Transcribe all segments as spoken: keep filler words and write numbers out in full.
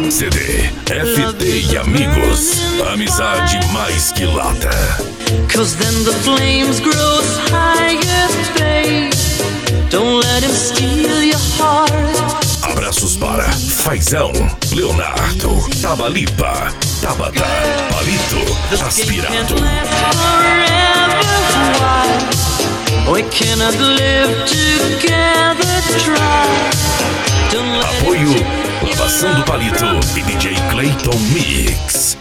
C D, F T e Amigos, amizade mais que lata. Cause then the flames grow higher, babe. Don't let him steal your heart. Abraços para Faizão, Leonardo, Tabalipa, Tabata, Palito, Aspirado. We cannot live together, try. Apoio Lavação do Palito e D J Clayton Mix.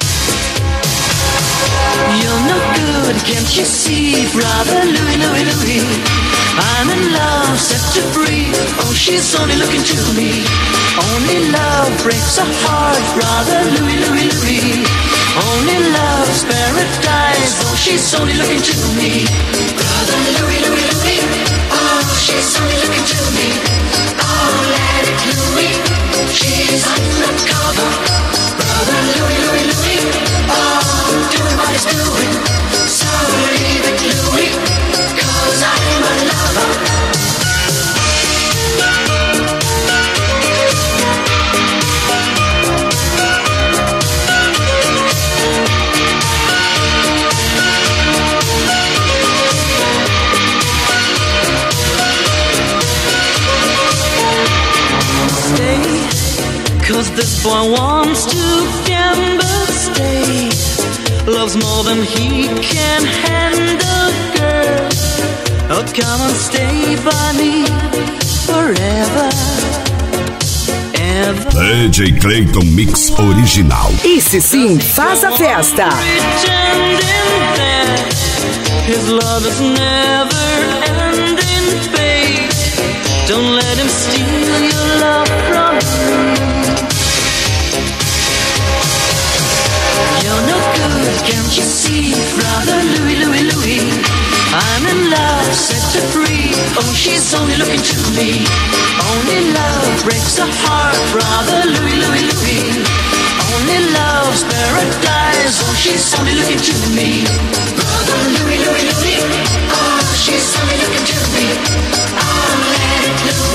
You're no good, can't you see, brother Louie, Louie, Louie? I'm in love, set to free. Oh, she's only looking to me. Only love breaks a heart, brother Louie, Louie, Louie. Only love's paradise. Oh, she's only looking to me. Brother Louie, Louie, Louie. Oh, she's only looking to me. Oh, let it Louie. She's undercover. Brother Louie, Louie, Louie. Oh, doing what he's doing. So leave it Louie, cause I'm a lover. Cause this boy wants to gamble, stay. Loves more than he can handle, girl. Oh, come and stay by me forever, ever. D J Clayton Mix original. Esse sim faz a festa. His love is never ending, babe. Don't let him steal your love from me. You're no good, can't you see, brother Louie, Louie, Louie? I'm in love, set to free. Oh, she's only looking to me. Only love breaks a heart, brother Louie, Louie, Louie. Only love's paradise. Oh, she's only looking to me. Brother Louie, Louie, Louie. Oh, she's only looking to me. Oh, let it Louie.